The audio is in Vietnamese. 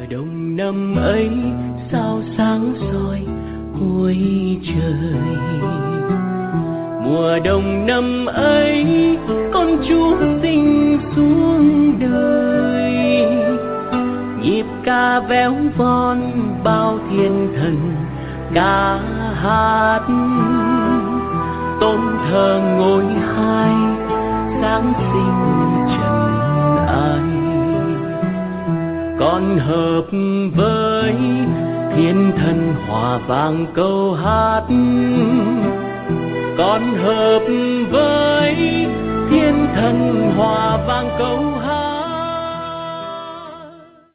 đông năm ấy sao sáng soi cuối trời. Mùa đông năm ấy con Chúa sinh xuống đời, nhịp ca véo von bao thiên thần ca hát, tôn thờ ngôi hai Giáng sinh trần ai. Con hợp với thiên thần hòa vang câu hát, con hợp với thiên thần hòa vang câu hát.